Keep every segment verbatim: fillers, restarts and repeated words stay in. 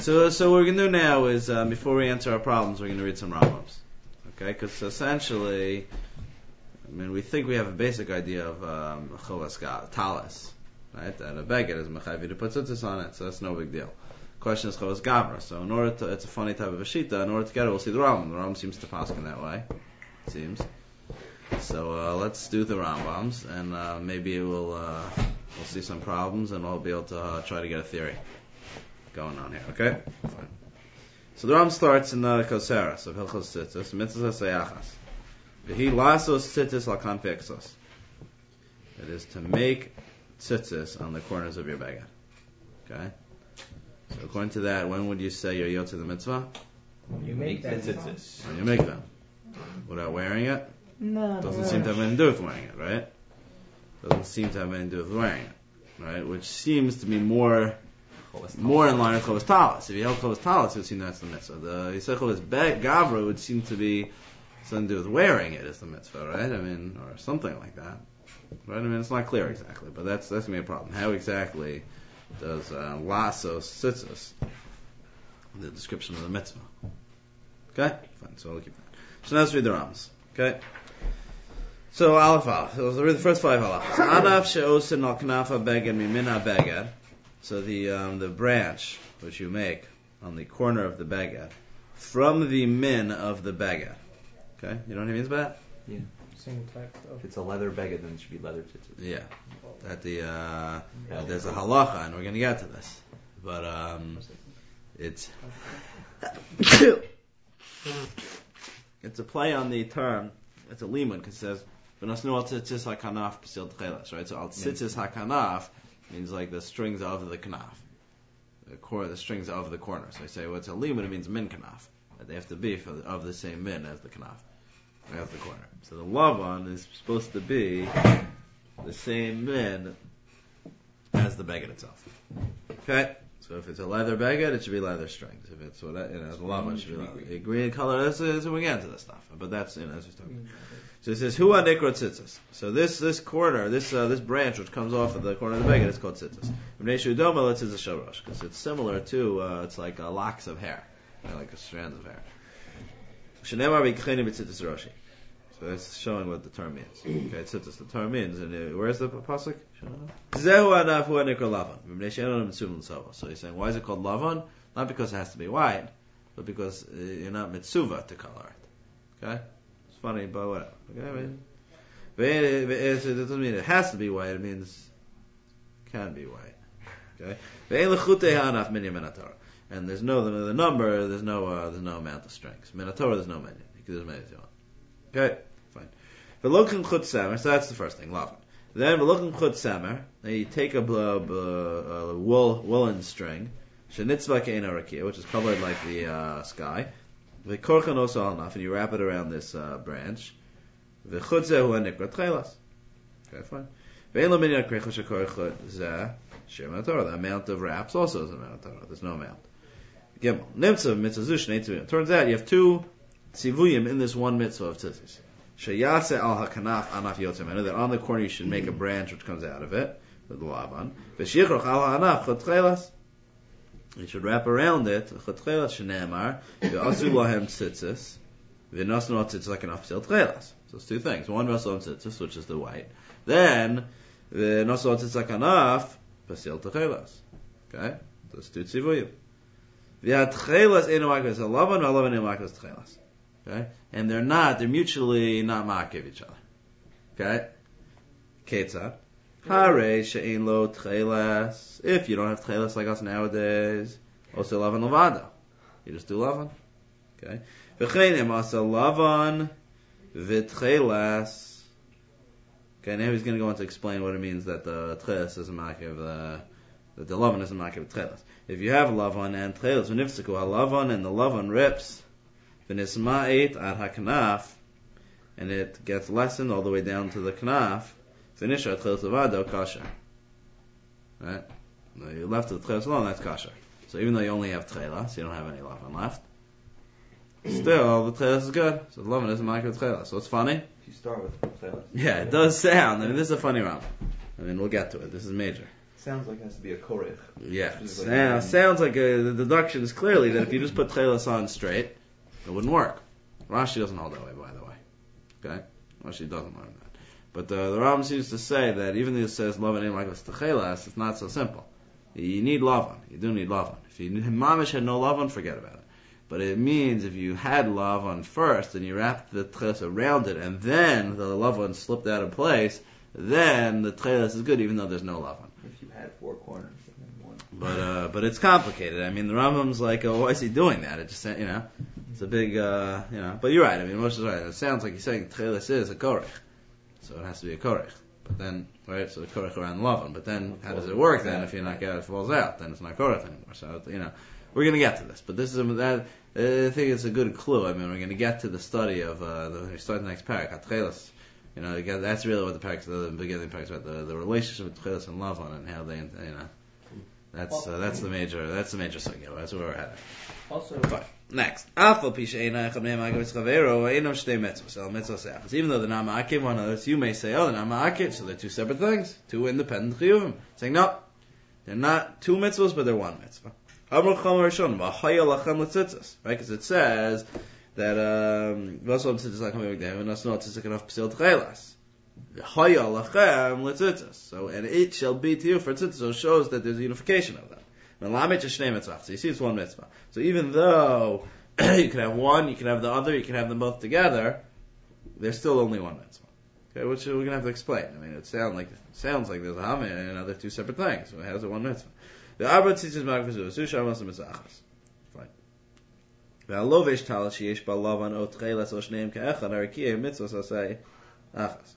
So, so what we're going to do now is, um, before we answer our problems, we're going to read some Rambams. Okay? Because essentially, I mean, we think we have a basic idea of um, Chovas Talis, right? That a beged is mechavi to put tzitzis on it, so that's no big deal. Question is Chovas Gavra. So in order to, it's a funny type of a shita. In order to get it, we'll see the Rambam. The Rambam seems to pass in that way, it seems. So uh, let's do the Rambams, and uh, maybe we'll uh, we'll see some problems, and we'll be able to uh, try to get a theory going on here. Okay. Fine. So the Rambam starts in the Koseras of Hilchos Tzitzis, Mitzvah Sayachas. V'hi lasos tzitzis al kan pexos. It is to make tzitzis on the corners of your beged. Okay? So according to that, when would you say you're yotze the mitzvah? You make that tzitzis. When you make them. Without wearing it? No. Doesn't no. seem to have anything to do with wearing it, right? Doesn't seem to have anything to do with wearing it. Right? Which seems to be more more in line with Chovas Talis. If you held Chovas Talis, it would seem that's the mitzvah. The Yisrael Chovas Gavra would seem to be something to do with wearing it as the mitzvah, right? I mean, or something like that. Right? I mean, it's not clear exactly, but that's that's going to be a problem. How exactly does uh, lasos tzitzis, the description of the mitzvah? Okay? Fine, so we'll keep that. So now let's read the Rams. Okay? So, Aleph Aleph. So we'll read the first five halachas. Anaf she'osin al knafa beged mimin ha-beged. So the um, the branch which you make on the corner of the beged from the min of the beged. Okay? You know what he means by that? Yeah. Same type of. If it's a leather beged, then it should be leather tzitzis. Yeah. That the uh, yeah. There's a halacha, and we're going to get to this. But um, it's it's a play on the term. It's a limud because it says v'nasnu al tzitzis hakanaf b'sil tchelas, right? So al tzitzis hakanaf means like the strings of the kanaf, the core, the strings of the corner. So I say, well, it's a limud. It means min kanaf. That they have to be for the, of the same min as the kanaf, as the corner. So the lavan is supposed to be the same min as the beged itself. Okay. So if it's a leather beged, it should be leather strings. If it's what you know, the lavan should be leather. Green color. That's uh, so we get into this stuff. But that's you know, that's just talking. So it says, "Hu anikro tzitzis." So this this corner, this uh, this branch which comes off of the corner of the beged is called tzitzis. Because it's similar to uh, it's like uh, locks of hair, you know, like a strands of hair. So that's showing what the term means. Okay, tzitzis. The term means, and uh, where's the pasuk? So he's saying, why is it called lavan? Not because it has to be white, but because uh, you're not mitzuva to color it. Okay. Funny, but whatever. Okay, I mean, it doesn't mean it has to be white. It means it can be white. Okay, and there's no the, the number. There's no uh, there's no amount of strings. Minatorah, there's no many. There's many. Okay, fine. V'lokim chut samer. So that's the first thing. Lavan. Then v'lokim chut samer. Then you take a, a, a wool woolen string, shenitzvah ke'ena rakia, which is colored like the uh, sky. The korchan also enough, and you wrap it around this uh, branch. The chutzehu anikra tchelas. Okay, fine. The amount of wraps also is an amount of Torah. There's no amount. Gimel. Nimtzav mitzvah shnei tzivuyim. Turns out you have two tzivuyim in this one mitzvah of tzitzis. Sheyase al hakanaf anaf yotzem. I know that on the corner you should make a branch which comes out of it with the lavan. V'shichroch al hanaf chut tchelas. You should wrap around it. Chatchelas shenemar ve'asu lahem tzitzis ve'nasnu al tzitzis hakanaf b'sil tchelas. So it's two things. One v'asu lahem tzitzis, which is the white. Then ve'nasu al tzitzis hakanaf b'sil tchelas. Okay, so it's two tzivuyim. Ve'atchelas eno makos halavan ve'halavan eno makos tchelas. Okay, and they're not. They're mutually not makiv each other. Okay, ketzad. Hare she'ein lo tchelas. If you don't have tchelas like us nowadays, also lavan levada. You just do lavan. Okay. V'chein em asa lavan v'tchelas. Okay, now he's going to go on to explain what it means that the tchelas is a makiv, the that the lavan is a makiv tchelas. If you have lavan and tchelas, v'nifsiku ha-lavan and the lavan rips, v'nisma'it ad ha-knaf, and it gets lessened all the way down to the knaf. Finish at tchelas levado kasher. Right? No, you're left with tchelas alone, that's kasher. So even though you only have tchelas, you don't have any lavan left. Still, the tchelas is good. So the lavan isn't like with tchelas. So it's funny. You start with tchelas. Yeah, it does sound. I mean, this is a funny round. I mean, we'll get to it. This is major. Sounds like it has to be a korech. Yeah, Which is like- Sound- sounds like a, the deduction is clearly that if you just put tchelas on straight, it wouldn't work. Rashi doesn't hold that way, by the way. Okay? Rashi doesn't learn that. But the, the Rambam seems to say that even though it says Lavan ain't like this tchelas, it's not so simple. You need Lavan. You do need Lavan. If you mamish had no Lavan, forget about it. But it means if you had Lavan first and you wrapped the tchelas around it and then the Lavan slipped out of place, then the tchelas is good even though there's no Lavan. If you had four corners and then one. But uh, but it's complicated. I mean, the Rambam's like, oh, why is he doing that? It just, you know, it's a big, uh, you know. But you're right. I mean, Moshe is right. It sounds like he's saying tchelas is a korech, so it has to be a korech. But then, right, so the korech around Lavan. But then, how does it work then? If you knock out, it falls out, then it's not korech anymore. So you know, we're going to get to this. But this is a, that. I think it's a good clue. I mean, we're going to get to the study of uh, the, we start the next parak, tchelas. You know, you get, that's really what the parak, the beginning parak is about, the, the relationship with tchelas and Lavan and how they, you know. That's uh, that's the major that's the major sugya. That's where we're at. Also, Fine. Next, afal pisha eina echad neim agavis chavero eino shtei mitzvos el mitzvos seachas. Even though the nama akev one of those, you may say, oh, the nama akev, so they're two separate things, two independent chiyuvim. Saying no, they're not two mitzvos, but they're one mitzvah. Amar chama rishon v'haya lachem letzitzos, right? Because it says that um v'asol tzitzos lachem v'yigdei v'nasno tzitzos enough psil tchelas. Haya lachem letzitzos. So, and it shall be to you for tzitzos shows that there's a unification of them. So you see it's one mitzvah. So even though you can have one, you can have the other, you can have them both together, there's still only one mitzvah. Okay, which we're going to have to explain. I mean, it sounds like it sounds like there's a hameh and another two separate things. So how's it one mitzvah? The arba tzitzis magvazu, susha mas mitzachas. Fine. Ve'alovesh tal sheyesh ba'lavan o tchelas o shneim ka'echad arikiyeh mitzvah sasei achas.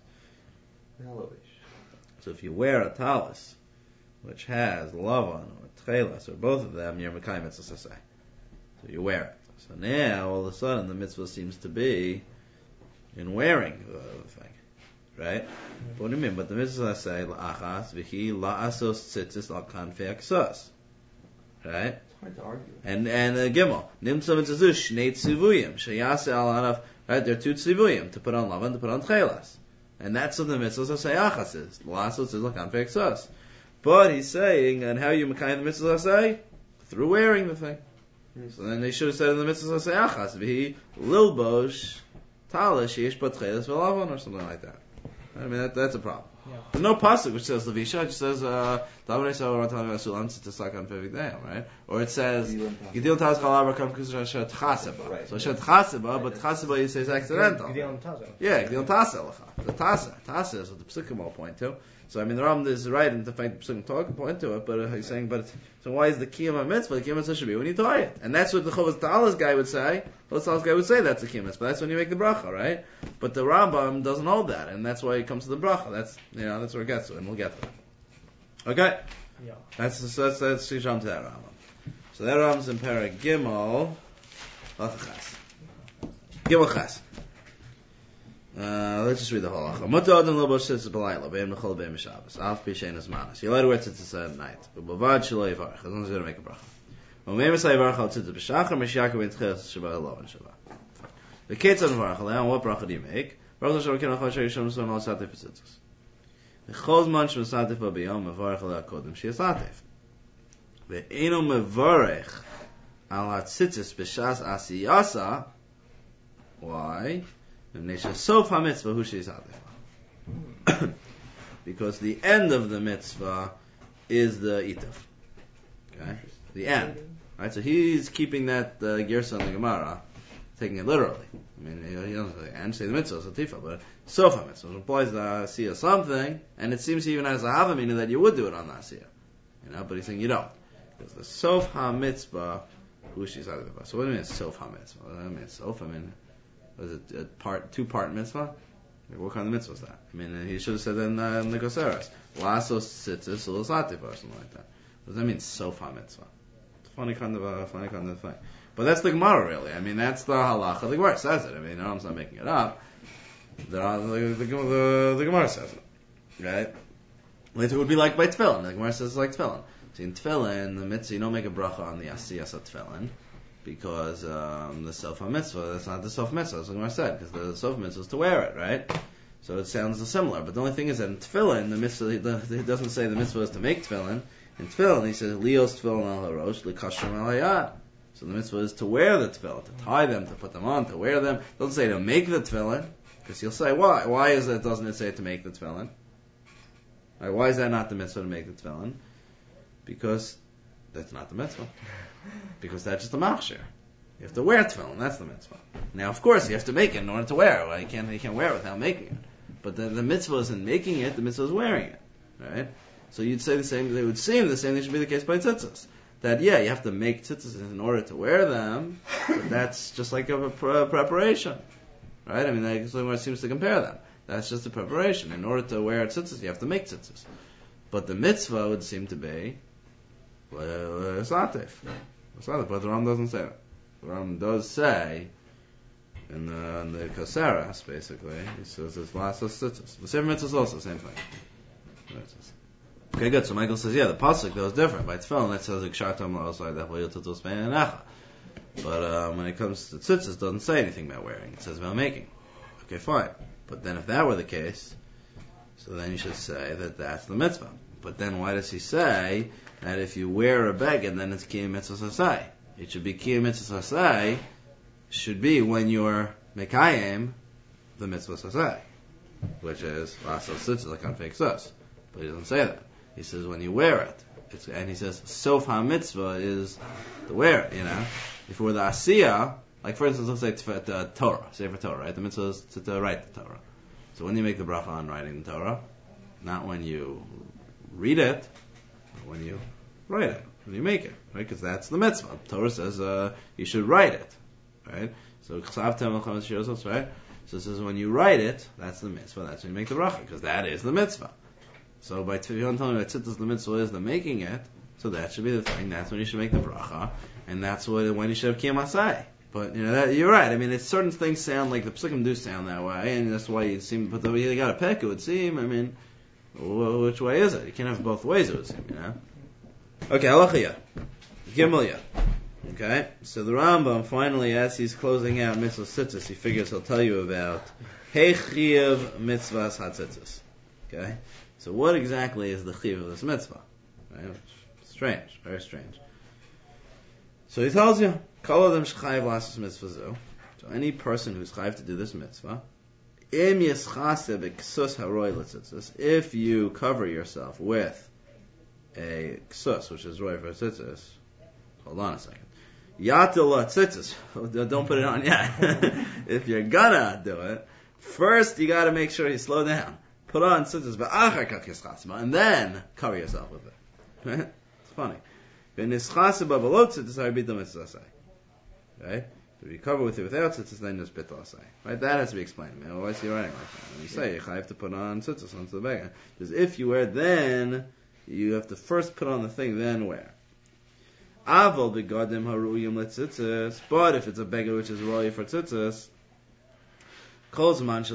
So if you wear a talis which has lavan or tchelas or both of them, you're mekayim mitzvah sasei. So you wear it. So now all of a sudden the mitzvah seems to be in wearing the thing, right? Mm-hmm. What do you mean? But the mitzvah say la'achas v'hi la'asos tzitzis al kanfei aksos, right? It's hard to argue. And and uh, gimel nimtzah mitzvah shnei tzivuyim sheyase al anaf. Right, there are two tzivuyim to put on lavan, to put on tchelas, and that's what the mitzvah say achas is la'asos tzitzis al kanfei aksos. But he's saying, and how you mekayim the mitzvah say through wearing the thing. So then they should have said in the mitzvah say achas v'hi lilbosh talis sheyesh bat tchelas v'lavan or something like that. I mean that that's a problem. Yeah. There's no pasuk which says levisha. It just says davarei savar talim asulam tzitzakan pevigdayim, right? Or it says gidil taz chalav rakam kusha tchaseba. So shet tchaseba, but tchaseba you say is accidental. Yeah, gidil tasa lecha. The tasa, tasa is what the psukim all point to. So I mean the Rambam is right in the fact the psukim talk point to it, but uh, he's saying, but so why is the kiyum a mitzvah? The kiyum mitzvah should be when you tie it, and that's what the Chovas Ta'ala's guy would say. Chovas Ta'ala's guy would say that's the kiyum mitzvah. That's when you make the bracha, right? But the Rambam doesn't hold that, and that's why it comes to the bracha. That's you know that's where it gets to, and we'll get to it. Okay, Yeah. that's that's that's to jump to that Rambam. So that Rambam's in Perek Gimel, Chas. Gimel Chas. Uh, let's just read the whole halacha. Mutar adam lo b'shitzis b'layla be'em nechol be'em b'shabbos. Af b'shein manas. You're allowed to wear tzitzis at night, but b'vad shelo yivarach, as long as you're going to make a bracha. U'meim esay yivarach al tzitzis b'shachar, mishiyaka b'in tchilas shabbat alo and shabbat. The kids on yivarach al what bracha do you make? Bracha shabbat kin achal shayishon m'son al satif b'tzitzis. V'chol zman sh'mesatif b'yom mevarach al kodem shiyasatif. Ve'eno mevarach al ha-tzitzis b'shas asiyasa. Why? Because the end of the mitzvah is the itaf. Okay? The end. Right? So he's keeping that uh, Gersa in the Gemara, taking it literally. I mean, he doesn't say and say the mitzvah is a tifa, but sofa mitzvah implies the asiyah something, and it seems he even has a hava meaning that you would do it on the asiyah. You know, but he's saying you don't. Because the sof ha mitzvah, hushi sadeva. So what do you mean sof ha mitzvah? What do I mean sof? I mean, was it a part, two part mitzvah? What kind of mitzvah is that? I mean, he should have said in, uh, in the Goseres, lasos tzitzis ulosatif or something like that. What does that mean, sofa mitzvah? It's a funny kind of a funny kind of thing. But that's the Gemara, really. I mean, that's the halacha. The Gemara says it. I mean, I'm not making it up. The, the, the, the, the Gemara says it, right? Later it would be like by tefillin. The Gemara says it's like tefillin. So in tefillin, the mitzvah, you don't make a bracha on the asiyas of tefillin. Because um, the sofa mitzvah, that's not the sofa mitzvah, that's what I said, because the sofa mitzvah is to wear it, right? So it sounds similar. But the only thing is that in tefillin, the mitzvah, the, it doesn't say the mitzvah is to make tefillin. In tefillin, he says, Leos tefillin al harosh, likashram al hayad. So the mitzvah is to wear the tefillin, to tie them, to put them on, to wear them. It doesn't say to make the tefillin, because you'll say, why? Why is it, doesn't it say to make the tefillin? Right, why is that not the mitzvah to make the tefillin? Because that's not the mitzvah. Because that's just a machshir. You have to wear tefillin, that's the mitzvah. Now, of course, you have to make it in order to wear it. Well, you can't, you can't wear it without making it. But the, the mitzvah isn't making it, the mitzvah is wearing it. Right? So you'd say the same, they would seem the same thing should be the case by tzitzis. That, yeah, you have to make tzitzis in order to wear them, but that's just like a pre- preparation. Right? I mean, that's the way it seems to compare them. That's just a preparation. In order to wear tzitzis, you have to make tzitzis. But the mitzvah would seem to be satif. But the Ram doesn't say that. The Ram does say, in the, in the Kaseras, basically, he says it's lasos tzitzis. The Sefer Mitzvah is also the same thing. Okay, good. So Michael says, yeah, the pasuk though is different. By tefillin, it says kshatam la'osai daflayil tzitzis be'enecha. But uh, when it comes to tzitzis, it doesn't say anything about wearing. It says about making. Okay, fine. But then if that were the case, so then you should say that that's the mitzvah. But then why does he say that if you wear a beged, then it's kiyum mitzvah sasai? It should be kiyum mitzvah sasai, should be when you're mekayim the mitzvah sasai, which is lasos tzitzis like on fake sus. But he doesn't say that. He says when you wear it, it's, and he says sof ha-mitzvah is the wear it, you know. If it were the asiyah, like for instance, let's say t- t- uh, Torah, Sefer Torah, right? The mitzvah is to, to write the Torah. So when you make the bracha on writing the Torah, not when you read it, but when you write it, when you make it, right? Because that's the mitzvah. The Torah says uh, you should write it, right? So right? So it says when you write it, that's the mitzvah. That's when you make the bracha, because that is the mitzvah. So by tefillin telling me that tzitzis the mitzvah is the making it, so that should be the thing. That's when you should make the bracha, and that's what when you should have kiyum asai. But you know that, you're right. I mean, it's, certain things sound like the psukim do sound that way, and that's why you seem. But the way you got to pick, it would seem. I mean, w- which way is it? You can't have both ways. It would seem, you know. Okay, halachiyah, gimel. Okay, so the Rambam finally, as he's closing out mitzvah tzitzis, he figures he'll tell you about heichiyav mitzvahs hatzitzis. Okay. So what exactly is the chiyuv of this mitzvah? Right? Strange, very strange. So he tells you, kol adam shechayiv lasos mitzvah zu. So any person who's chayiv to do this mitzvah, im yischase b'ksus haroi l'tzitzis, if you cover yourself with a ksus, which is roi for tzitzis, hold on a second. Yatil l'tzitzis, don't put it on yet. If you're gonna do it, first you gotta make sure you slow down. Put on tzitzis, and then cover yourself with it. Right? It's funny. Right? If you cover with it without tzitzis, then just bit asai. Right? That has to be explained. I mean, otherwise you're writing like that. When you say you have to put on tzitzis onto the bag, because if you wear it, then you have to first put on the thing, then wear. Aval begadim haruyim letzitzis. But if it's a beggar which is roy for tzitzis, so as long as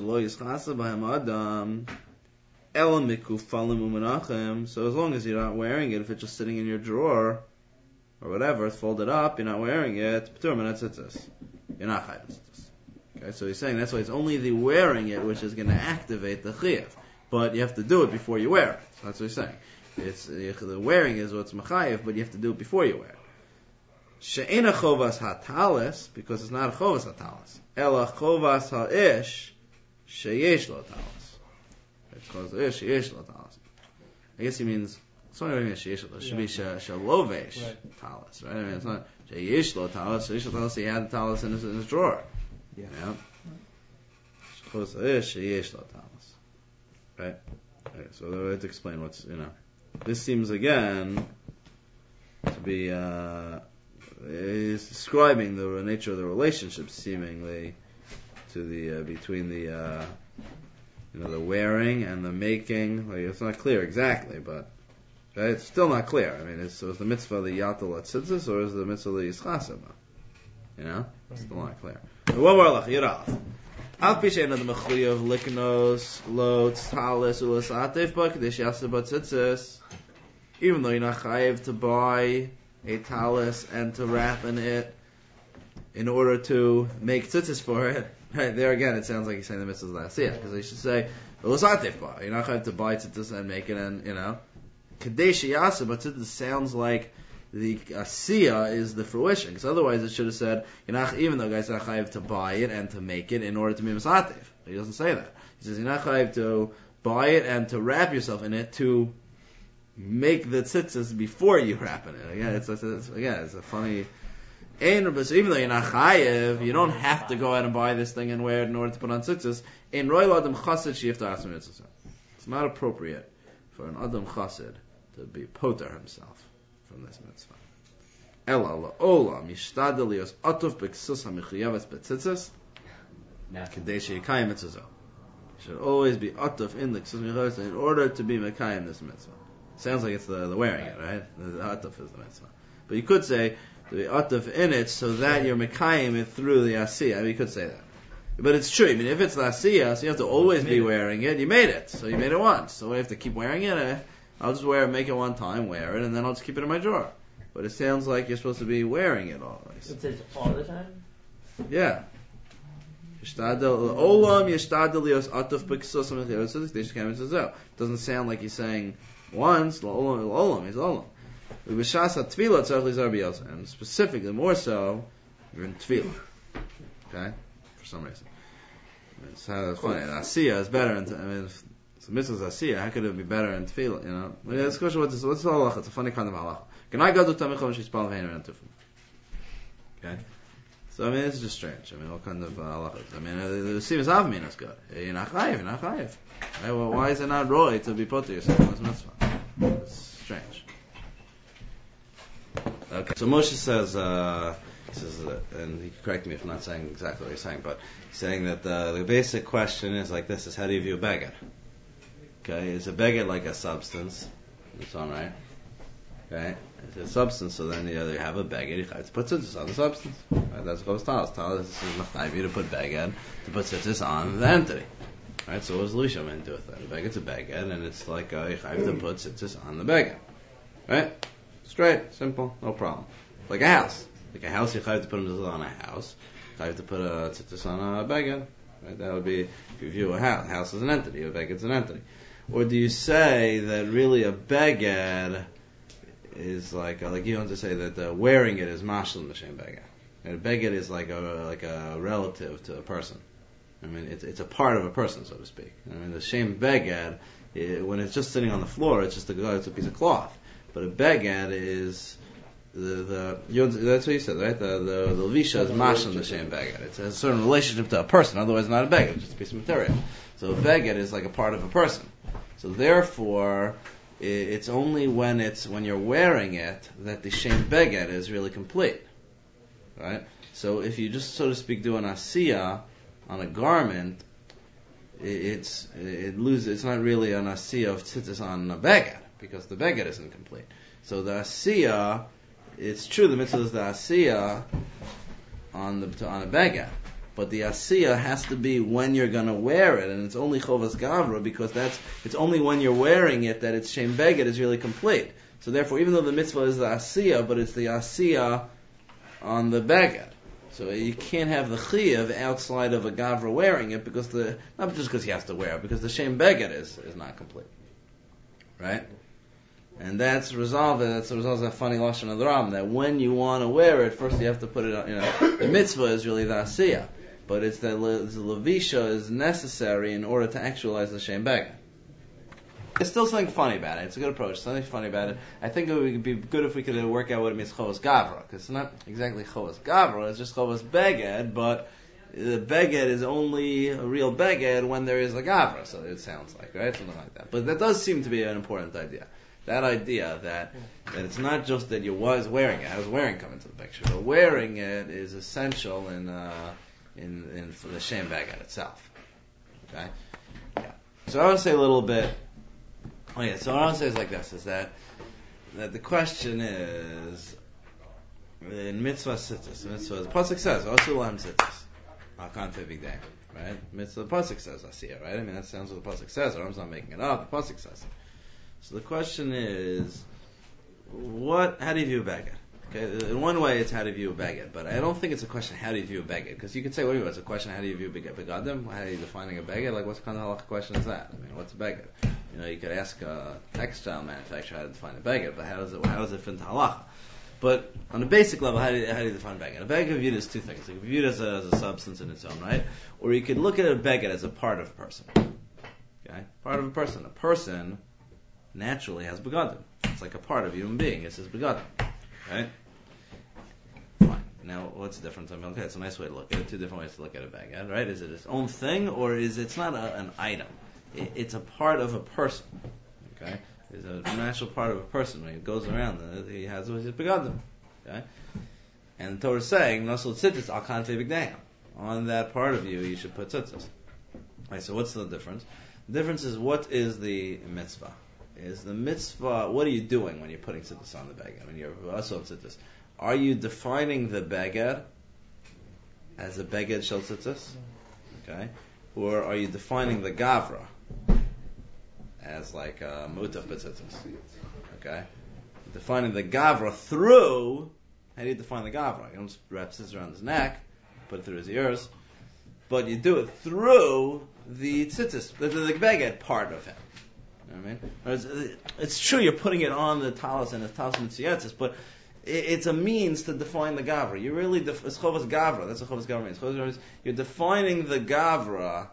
you're not wearing it, if it's just sitting in your drawer or whatever, it's folded up, you're not wearing it, you're not chayav tzitzis. Okay, so he's saying that's why it's only the wearing it which is going to activate the chiyuv, but you have to do it before you wear it. So that's what he's saying. It's the wearing is what's mechayev, but you have to do it before you wear it. She'ena chovas hatalis, because it's not a chovas hatalis. Ela chovas ha'ish, sheyesh lo talis. It's called ish, sheyesh lo talis. I guess he means, it's not even sheyesh lo, it should be shelovesh talis, right? I mean, it's not sheyesh lo talis, sheyesh lo talis, he had the talis in his, in his drawer. Yeah. You know? Chovas ha'ish, sheyesh lo talis. Right? Okay, so let's explain what's, you know. This seems again to be, uh, is describing the nature of the relationship, seemingly, to the uh, between the uh, you know the wearing and the making. Like, it's not clear exactly, but right? It's still not clear. I mean, is, so is the mitzvah the yatal atzitzis or is the mitzvah the yischasima? You know, it's still not clear. One more lach yiraf. Al pishen ad mechuyav liknos lo tzalis ulasatef b'kadesh yaseh b'tzitzis. Even though you're not chayiv to buy a talis and to wrap in it in order to make tzitzis for it, Right, there again, it sounds like he's saying the mitzvah is last year, because he should say, "V'losatif ba." You're not going to buy tzitzis and make it, and you know, kadesh yasa. But tzitzis sounds like the asiya is the fruition, because otherwise it should have said, "You're not even though guys are chayiv to buy it and to make it in order to be misatif." He doesn't say that. He says you're not chayiv to buy it and to wrap yourself in it to make the tzitzis before you wrap in it. Again, it's, it's, it's again, it's a funny. And so even though you're not chayiv, you don't have to go out and buy this thing and wear it in order to put on tzitzis. In royal adam chassid sheyifta asma mitzvah. It's not appropriate for an adam chassid to be poter himself from this mitzvah. Ela la'olam yishtadel lios atuf b'ksus hamichayaves b'tzitzis kedei sheyikayim mitzvah. You should always be atuf in the ksus hamichayaves in order to be mekayim this mitzvah. Sounds like it's the, the wearing it, right? The, the atuf is the mitzvah. But you could say to be atuf in it so that you're mekayim it through the asiyah. I mean, you could say that. But it's true. I mean, if it's the asiyah, so you have to always be wearing it. You made it, so you made it once. So I have to keep wearing it. Eh? I'll just wear it, make it one time, wear it, and then I'll just keep it in my drawer. But it sounds like you're supposed to be wearing it always. It says all the time? Yeah. Olam yishtadel lios atuf b'ksus hamichayaves b'tzitzis. Doesn't sound like he's saying once. Olam, olam, he's olam. And specifically, more so, you're in tefillah. Okay? For some reason. I mean, it's uh, funny. Asiya is better in, I mean, if it's a mitzvah asiya, how could it be better in tefillah, you know? I mean, it's a question, what's this, what's the halacha? It's a funny kind of halacha. Can I go to tamicha when she's spal v'hein and tefillah? Okay? So, I mean, it's just strange. I mean, what kind of uh, halachas? I mean, uh, the Simas Avmin is good. You're not chayiv, you're not chayiv. Right? Well, why is it not roy to be put to yourself in this mitzvah? It's strange. Okay, so Moshe says, uh, he says, uh, and he can correct me if I'm not saying exactly what he's saying, but he's saying that uh, the basic question is like this: is how do you view a beged? Okay, is a beged like a substance? It's all right. Okay, it's a substance, so then you either have a beged, you have to put tzitzis on the substance. Right? That's what it's talis. Talis is machnav you to put beged to put tzitzis on the entity. Right, so what does Lucia mean to do with that? A beged's a beged, and it's like uh, you have to put tzitzis on the beged. Right? Straight, simple, no problem. Like a house. Like a house, you have to put them on a house. You have to put a tzitzis on a beged. Right? That would be, if you view a house, a house is an entity, a beged is an entity. Or do you say that really a beged is like, like you want to say that uh, wearing it is mashal l'shem beged. And a beged is like a like a relative to a person. I mean, it's it's a part of a person, so to speak. I mean, the shem beged, it, when it's just sitting on the floor, it's just a, it's a piece of cloth. But a beged is the the you know, that's what you said, right? The the, the levisha is mashal l'shem beged. It's a certain relationship to a person. Otherwise, it's not a beged. It's just a piece of material. So a beged is like a part of a person. So therefore, it's only when it's when you're wearing it that the shem beged is really complete, right? So if you just, so to speak, do an asiya on a garment, it's it loses. It's not really an asiya of tzitzis on a beged because the beged isn't complete. So the asiya, it's true the mitzvah is the asiya on the on a beged. But the asiya has to be when you're going to wear it, and it's only chovas gavra because that's it's only when you're wearing it that its shem beged is really complete. So therefore, even though the mitzvah is the asiya, but it's the asiya on the beged. So you can't have the chiyuv outside of a gavra wearing it because the not just because he has to wear it, because the shem beged is is not complete, right? And that's resolved. That's resolves that funny lashon of the Ram that when you want to wear it, first you have to put it on. You know, the mitzvah is really the asiya. But it's that le- the levisha is necessary in order to actualize the shem beged. There's still something funny about it. It's a good approach. Something funny about it. I think it would be good if we could work out what it means chovas gavra, because it's not exactly chovas gavra. It's just chovas beged, but the beged is only a real beged when there is a gavra. So it sounds like, right, something like that. But that does seem to be an important idea. That idea that that it's not just that you was wearing it. How does wearing come into the picture? But wearing it is essential in. Uh, In, in for the shem beged itself. Okay? Yeah. So I want to say a little bit. Oh yeah, so what I want to say is like this, is that that the question is in mitzvah sittis, mitzvah the pasuk says, Osu lahem sittis. Akan big day. Right? Mitzvah the pasuk says asiya, right? I mean that sounds what the pasuk says, or I'm not making it up, the pasuk says it. So the question is what how do you view beged? Okay, in one way it's how do you view a beged, but I don't think it's a question how do you view a beged, because you could say, wait a minute, it's a question how do you view begadim? How are you defining a beged? Like, what kind of halacha question is that? I mean, what's a beged? You know, you could ask a textile manufacturer how to define a beged, but how does it how does it fit into halacha? But on a basic level, how do you, how do you define beged? A beged viewed as two things. It can be viewed as a, as a substance in its own right, or you could look at a beged as a part of a person. Okay, part of a person. A person naturally has begadim. It's like a part of a human being. It's his begadim. Right? Fine. Now, what's the difference? I mean, okay, it's a nice way to look at it. Two different ways to look at a beged, right? Is it its own thing, or is it, it's not a, an item? It, it's a part of a person. Okay? It's a natural part of a person. When he goes around, he has his begadim. Okay? And the Torah is saying, "Nasul tzitzis al kanfei bigdayim." On that part of you, you should put tzitzis. Right, so what's the difference? The difference is, what is the mitzvah? Is the mitzvah, what are you doing when you're putting tzitzis on the beged? When you're also tzitzis, are you defining the beged as a beged shel tzitzis? Okay? Or are you defining the gavra as like a mutaf b'tzitzis? Okay? Defining the gavra through, how do you define the gavra? You don't just wrap tzitzis around his neck, put it through his ears, but you do it through the tzitzis, the, the, the beged part of him. You know what I mean? It's true you're putting it on the talis and the talis mitziyatzis, but it's a means to define the gavra. You really def- it's chovas gavra. That's what chovas gavra means. Chovas gavra means you're defining the gavra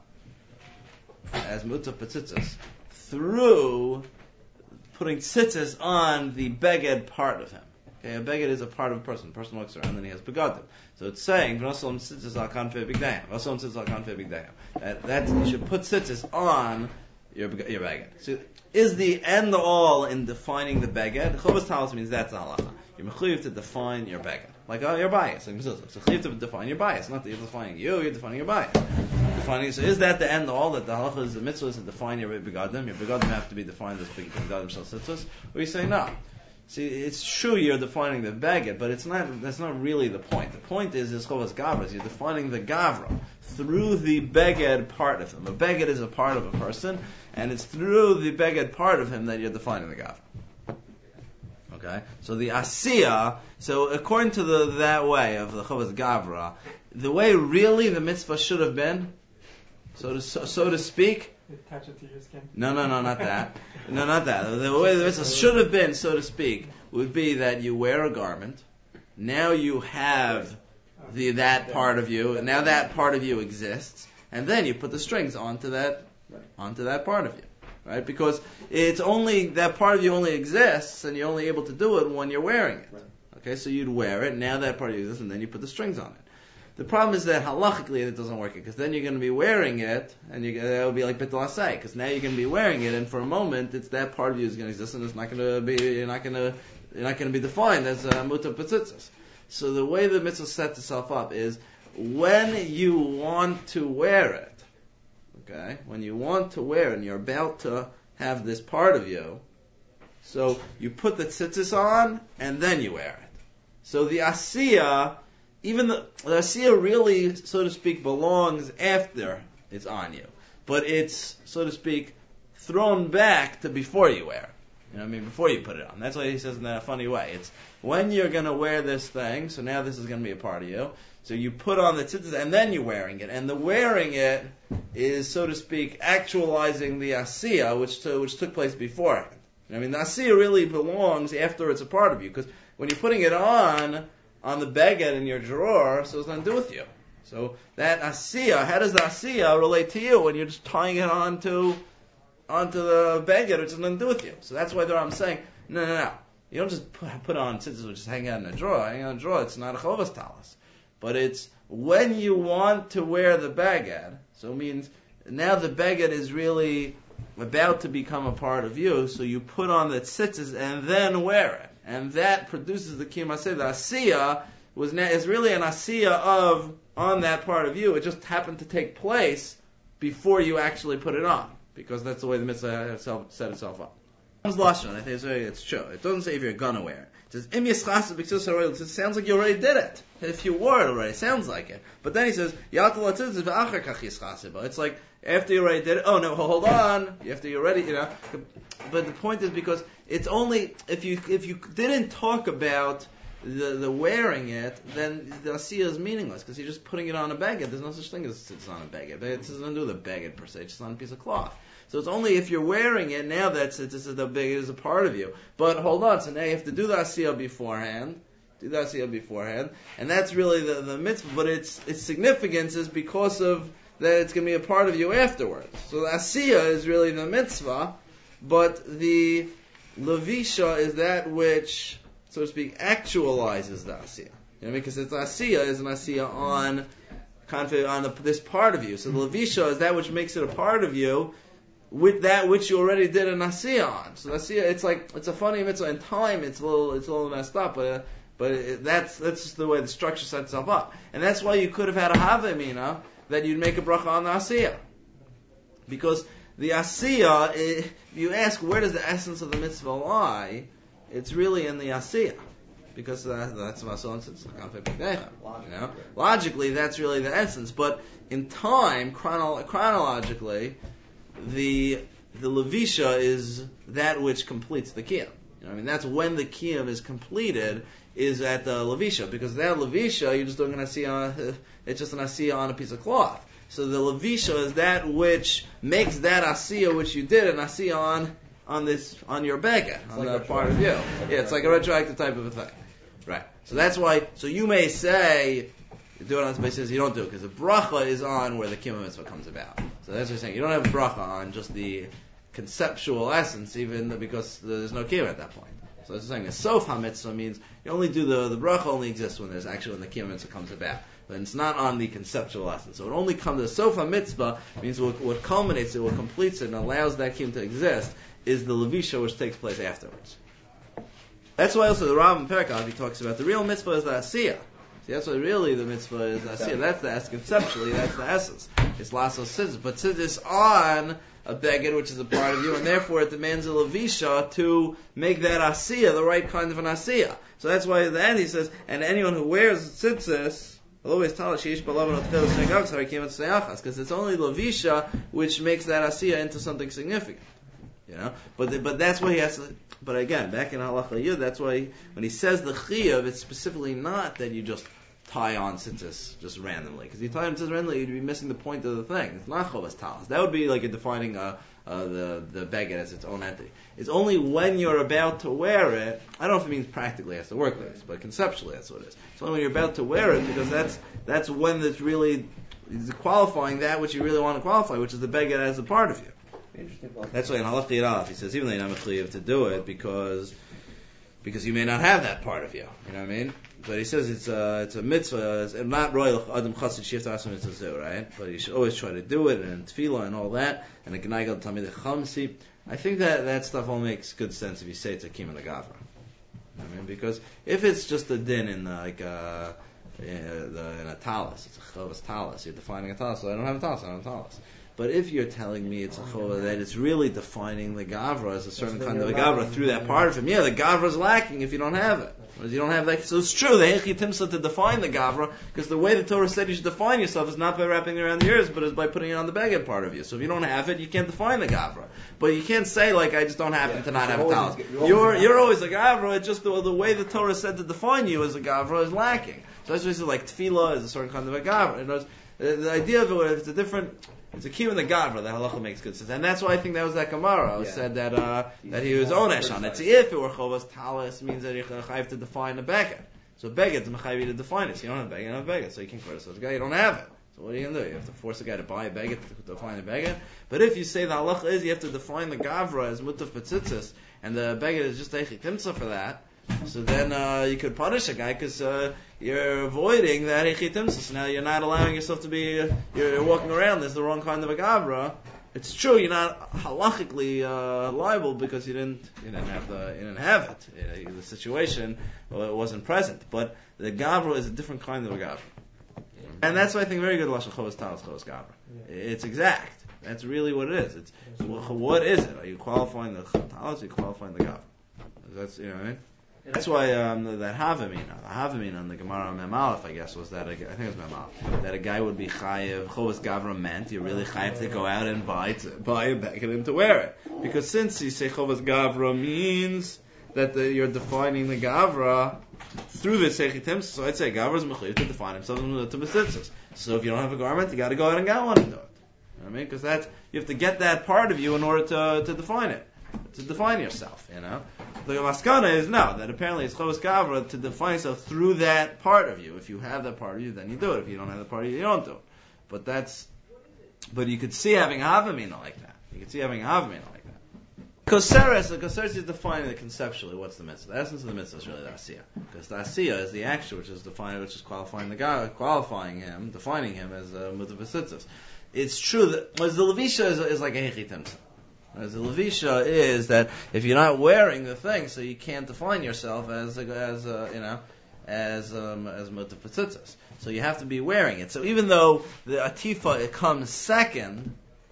as mutaf b'tzitzis through putting tzitzis on the beged part of him. Okay, a beged is a part of a person. A person walks around and he has begadim. So it's saying v'nosom tzitzis al kanfei bigdayim. V'nosom tzitzis al kanfei bigdayim. That that's you should put tzitzis on your your beged. So is the end all in defining the beged? Chovas talis means that's the halacha. You're mechuyev to define your beged, like oh, your bias. Like mezuzah. So you have to define your bias. Not that you're defining you, you're defining your bias. Defining. So is that the end all? That the halacha is the mitzvah is to define your begadim? Your begadim have to be defined as begadim shel tzitzis? Or you say no? See, it's true you're defining the beged, but it's not. That's not really the point. The point is, is chovas gavra. You're defining the gavra through the beged part of him. A beged is a part of a person, and it's through the beged part of him that you're defining the gavra. Okay, so the asiya. So according to the that way of the chovas gavra, the way really the mitzvah should have been, so to so, so to speak. Attach it to your skin. No, no, no, not that. No, not that. The way the mitzvah should have been, so to speak, would be that you wear a garment. Now you have the that part of you, and now that part of you exists, and then you put the strings onto that onto that part of you, right? Because it's only that part of you only exists, and you're only able to do it when you're wearing it. Okay, so you'd wear it. Now that part of you exists, and then you put the strings on it. The problem is that halachically it doesn't work, because then you're going to be wearing it, and you, that will be like bitul asay, because now you're going to be wearing it, and for a moment, it's that part of you is going to exist, and it's not going to be, you're not going to, you're not going to be defined as uh, mutaf b'tzitzis. So the way the mitzvah sets itself up is when you want to wear it, okay, when you want to wear it, and you're about to have this part of you, so you put the tzitzis on, and then you wear it. So the asiyah. Even the, the asiyah really, so to speak, belongs after it's on you. But it's, so to speak, thrown back to before you wear it. You know what I mean? Before you put it on. That's why he says in that funny way. It's when you're going to wear this thing, so now this is going to be a part of you. So you put on the tzitzis, and then you're wearing it. And the wearing it is, so to speak, actualizing the asiyah, which, to, which took place beforehand. You know what I mean? The asiyah really belongs after it's a part of you. Because when you're putting it on, on the beged in your drawer, so it's nothing to do with you. So that asiyah, how does the asiyah relate to you when you're just tying it onto onto the beged, which has nothing to do with you? So that's why there I'm saying, no, no, no. You don't just put, put on tzitzis which just hang out in a drawer. Hang out in a drawer, it's not a chovas talis. But it's when you want to wear the beged, so it means now the beged is really about to become a part of you, so you put on the tzitzis and then wear it. And that produces the kiyum aseh. The asiyah was na- is really an asiyah of on that part of you. It just happened to take place before you actually put it on, because that's the way the mitzvah itself set itself up. It's lashon. I think it's, it's true. It doesn't say if you're gonna wear it. It says im yischas b'ksus haroil. It sounds like you already did it. If you wore it already, it sounds like it. But then he says yatal atzitzis v'achar kach yischas. It's like after you already did it. Oh no, hold on. After you already, you know. But the point is because it's only if you if you didn't talk about the, the wearing it, then the asiyah is meaningless because you're just putting it on a beged. There's no such thing as it's on a beged. It doesn't do the beged per se. It's just on a piece of cloth. So it's only if you're wearing it now that's it's, it's the beged is a part of you. But hold on, so now you have to do the asiyah beforehand. Do the asiyah beforehand, and that's really the, the mitzvah. But its its significance is because of that it's going to be a part of you afterwards. So the asiyah is really the mitzvah, but the levisha is that which, so to speak, actualizes the asiyah. You know, because it's asiyah is an asiyah on on the, this part of you. So the levisha is that which makes it a part of you with that which you already did an asiyah on. So the asiyah, it's like it's a funny mitzvah. In time, it's a little it's a little messed up, but. Uh, But it, that's that's just the way the structure sets itself up, and that's why you could have had a havamina that you'd make a bracha on the asiyah, because the asiyah, if you ask where does the essence of the mitzvah lie, it's really in the asiyah, because that, that's mason you know. Logically, that's really the essence, but in time, chronolo- chronologically, the the levisha is that which completes the kiyum. You know, I mean, that's when the kiyum is completed. Is at the levisha, because that levisha you're just doing an asiyah. It's just an asiyah on a piece of cloth. So the levisha is that which makes that asiyah which you did an asiyah on on this on your beged, on like the part of you. Yeah, it's like a retroactive type of a thing, right? So that's why. So you may say you do it on the basis you don't do it because the bracha is on where the kiyum mitzvah comes about. So that's what you're saying. You don't have a bracha on just the conceptual essence, even because there's no kiyum at that point. So it's saying a sof ha-mitzvah means you only do the, the bracha only exists when there's actually when the kiyum mitzvah comes about. But it's not on the conceptual essence. So it only comes, the sof ha-mitzvah means what, what culminates it, what completes it, and allows that kiyum to exist is the levisha which takes place afterwards. That's why also the Rambam Perkov, he talks about the real mitzvah is the asiyah. See, that's why really the mitzvah is the asiyah. That's the essence. Conceptually, that's the essence. It's lasso scissors. But scissors on a beged, which is a part of you, and therefore it demands a levisha to make that asiyah the right kind of an asiyah. So that's why at the end he says, and anyone who wears tzitzis, always tell it, because it's only levisha which makes that asiyah into something significant. You know, but the, but that's why he has to. But again, back in halacha yud, that's why he, when he says the chiyuv, it's specifically not that you just tie on tzitzis just randomly, because you tie on tzitzis randomly, you'd be missing the point of the thing. It's not chovas talis. That would be like a defining uh, uh, the the beged as its own entity. It's only when you're about to wear it. I don't know if it means practically it has to work like this, but conceptually that's what it is. It's only when you're about to wear it, because that's that's when it's really it's qualifying that which you really want to qualify, which is the beged as a part of you. That's why in Halach Yiraf he says even though you're not mechuyev to do it because because you may not have that part of you. You know what I mean? But he says it's a it's a mitzvah. It's not royal adam chassid shifta asum mitzvah, right? But you should always try to do it and tefillah and all that and the gnaigal tamid chamsi. I think that that stuff all makes good sense if you say it's a kim and a gavra. You know what I mean? Because if it's just a din in like uh, in, the, in a talis, it's a chovas talis. You're defining a talis. So I don't have a talis. I don't have a talis. But if you're telling me it's a chova that it's really defining the gavra as a certain kind of a gavra through that part of him, yeah, the gavra is lacking if you don't have it. If you don't have that, so it's true. The hechi timsa to define the gavra, because the way the Torah said you should define yourself is not by wrapping it around the ears, but is by putting it on the beged part of you. So if you don't have it, you can't define the gavra. But you can't say like I just don't happen yeah, to not have a talis. You're you're always a gavra. It's just the, the way the Torah said to define you as a gavra is lacking. So that's why it's like tefillah is a certain kind of a gavra. You know, the, the idea of it, it's a different. It's a kiyum in the gavra. The halacha makes good sense, and that's why I think that was that Gemara. Yeah. Said that uh, that he was onesh on it. So if it were chovas talis, means that you have to define a beged. So beged is mechayiv to define it. So you don't have beged, you don't have beged. So you can't criticize the guy. You don't have it. So what are you gonna do? You have to force a guy to buy a beged to define a beged. But if you say the halacha is you have to define the gavra as mutaf betzitzis, and the beged is just eichik timsa for that. So then uh, you could punish a guy because uh, you're avoiding that echitimsis. So now you're not allowing yourself to be. Uh, you're walking around as the wrong kind of a gavra. It's true you're not halachically uh, liable because you didn't you didn't have the you didn't have it. Uh, the situation well, it wasn't present. But the gavra is a different kind of a gavra, and that's why I think very good lashon chovas talis chovas gavra. It's exact. That's really what it is. It's what is it? Are you qualifying the talis? Are you qualifying the gavra? That's you know what I mean. That's why um, that Havamina, the Havamina on the Gemara Mem Aleph, I guess, was that a, I think it was Mem Aleph, that a guy would be chayiv chovas gavra meant you're really chayiv to go out and buy to, buy a beged and to wear it, because since you say chovas gavra means that the, you're defining the Gavra through this Hechitim. So I'd say Gavra is mechuyev to define himself to Besitzes. So if you don't have a garment, you got to go out and get one and do it. You know what I mean? Because that's, you have to get that part of you in order to to define it, to define yourself. You know, the Maskana is no, that apparently it's Chovos Gavra to define yourself through that part of you. If you have that part of you, then you do it. If you don't have that part of you, you don't do it. But that's, but you could see having a Havamina like that. You could see having a Havamina like that. Koseres, the Koseres is defining it conceptually. What's the mitzvah? The essence of the mitzvah is really the Asiya, because the Asiya is the action which is defining, which is qualifying the guy, qualifying him, defining him as a Mutavasitzis. It's true that well, the Levisha is, is like a Hechitimsa. As the Levisha is that if you're not wearing the thing, so you can't define yourself as a, as a, you know as um, as Mutavasitzis. So you have to be wearing it. So even though the Atifa it comes second.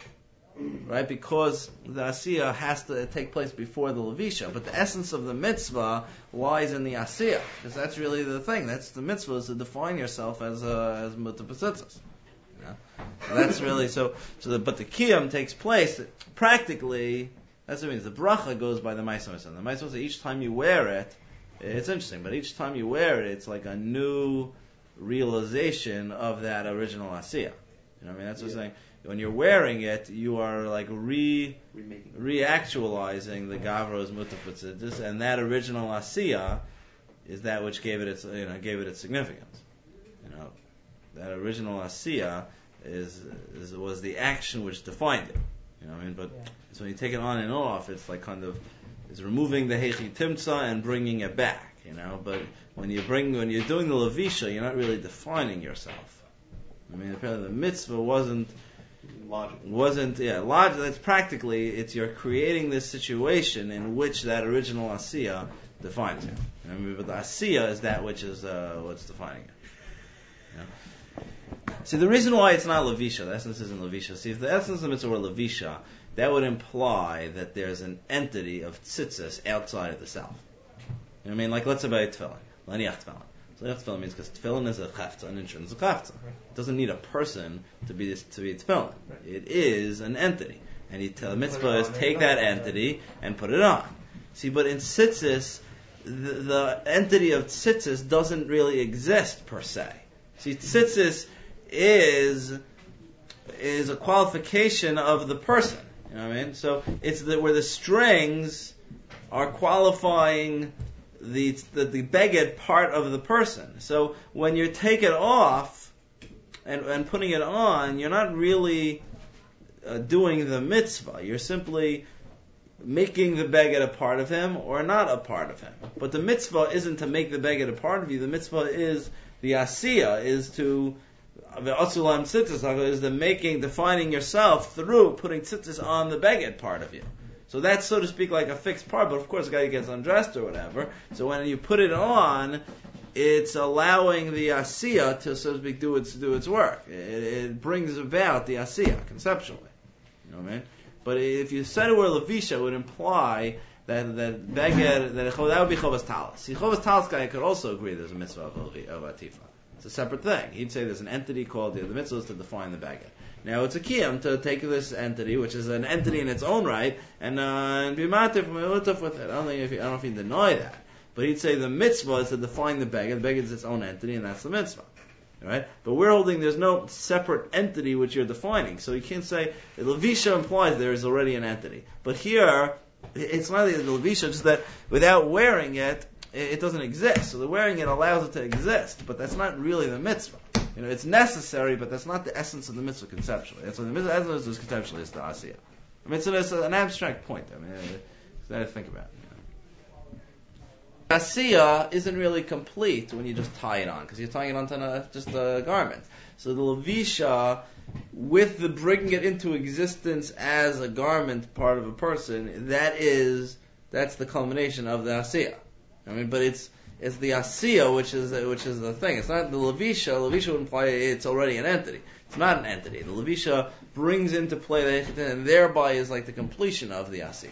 Right, because the Asiya has to take place before the Levisha, but the essence of the mitzvah lies in the Asiya, because that's really the thing. That's the mitzvah, is to define yourself as uh, as Mutavasitzis. You know? So that's really so. So, the, but the Kiyam takes place practically. That's what it means. The bracha goes by the Ma'aseh. The Ma'aseh, each time you wear it, it's interesting. But each time you wear it, it's like a new realization of that original Asiya. You know what I mean? That's what I'm saying. When you're wearing it, you are like re re-actualizing the Gavra's Mutavasitzis, and that original Asiya is that which gave it its you know gave it its significance. You know, that original Asiya is, is was the action which defined it. You know what I mean? But yeah. So when you take it on and off, it's like kind of it's removing the Hechi Timtza and bringing it back. You know, but when you bring when you're doing the Levisha, you're not really defining yourself. I mean, apparently the mitzvah wasn't. Logic. Wasn't yeah logic. That's practically it's you're creating this situation in which that original Asiya defines you. You know, but the Asiya is that which is uh, what's defining it. You know? See, the reason why it's not Levisha, the essence isn't Levisha. See, if the essence of the mitzvah were Levisha, that would imply that there's an entity of tzitzis outside of the self. You know what I mean? Like let's say about tefillin, laniach tefillin. So tefillin means because tefillin is a chafta, an intrinsic chafta. It doesn't need a person to be this, to be tefillin. It is an entity, and he tell the mitzvah is take that entity and put it on. See, but in tzitzis, the, the entity of tzitzis doesn't really exist per se. See, tzitzis is is a qualification of the person. You know what I mean? So it's the, where the strings are qualifying the the, the beged part of the person. So when you take it off and, and putting it on, you're not really uh, doing the mitzvah. You're simply making the beged a part of him or not a part of him. But the mitzvah isn't to make the beged a part of you. The mitzvah is the asiya, is to the asulam tzitzis, is the making, defining yourself through putting tzitzis on the beged part of you. So that's, so to speak, like a fixed part, but of course the guy gets undressed or whatever. So when you put it on, it's allowing the asiya to, so to speak, do its do its work. It, it brings about the asiya, conceptually. You know what I mean? But if you said it were levisha, it would imply that that beged, that that would be chovas talis. See, chovas talis guy could also agree there's a mitzvah of, of atifa. It's a separate thing. He'd say there's an entity called the, the mitzvah is to define the beged. Now it's a kiyam to take this entity, which is an entity in its own right, and uh, and be matif with it. I don't think if he, I don't know if he'd deny that, but he'd say the mitzvah is to define the beged. The beged is its own entity, and that's the mitzvah, right? But we're holding there's no separate entity which you're defining, so you can't say the levisha implies there is already an entity. But here it's not the levisha, just that without wearing it, it doesn't exist. So the wearing it allows it to exist, but that's not really the mitzvah. You know, it's necessary, but that's not the essence of the mitzvah conceptually. That's what the mitzvah essence is conceptually, is the asiya. I mean, so it's an abstract point. I mean, it's got to think about it. You know. Asiya isn't really complete when you just tie it on, because you're tying it onto a, just a garment. So the levisha, with the bringing it into existence as a garment part of a person, that is that's the culmination of the asiya. I mean, but it's it's the asiya which is which is the thing. It's not the levisha. Levisha would imply it's already an entity. It's not an entity. The levisha brings into play the echitin, and thereby is like the completion of the asiya.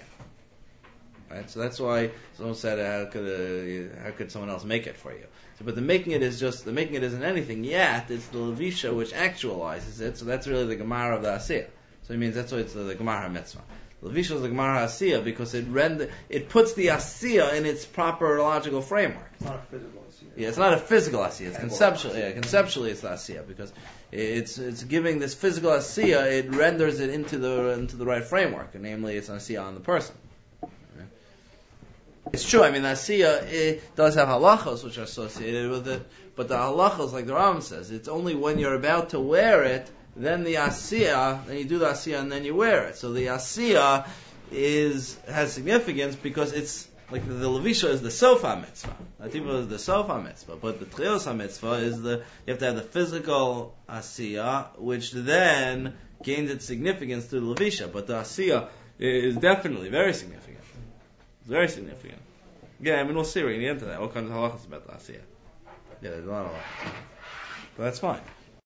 Right. So that's why someone said, "How could uh, how could someone else make it for you?" So, but the making it is just the making it isn't anything yet. It's the levisha which actualizes it. So that's really the gemara of the asiya. So it means that's why it's the, the gemara mitzvah. Levisha is the Gemara Asiya because it render, it puts the Asiya in its proper logical framework. It's not a physical Asiya. Yeah, it's not a physical Asiya. It's conceptual. Yeah, conceptually it's the Asiya because it's it's giving this physical Asiya. It renders it into the into the right framework, and namely, it's an Asiya on the person. It's true. I mean, the Asiya it does have halachos which are associated with it, but the halachos, like the Rambam says, it's only when you're about to wear it, then the Asiya, then you do the Asiya and then you wear it. So the Asiya is has significance because it's like the, the Levisha is the Sofa mitzvah. Atiba is the Sofa mitzvah, but the Trios mitzvah is the you have to have the physical Asiya, which then gains its significance through the Levisha. But the Asiya is definitely very significant. It's very significant. Yeah, I mean, we'll see. We're going to get into that. What kinds of halachas about the Asiya? Yeah, there's a lot of halachas. But that's fine.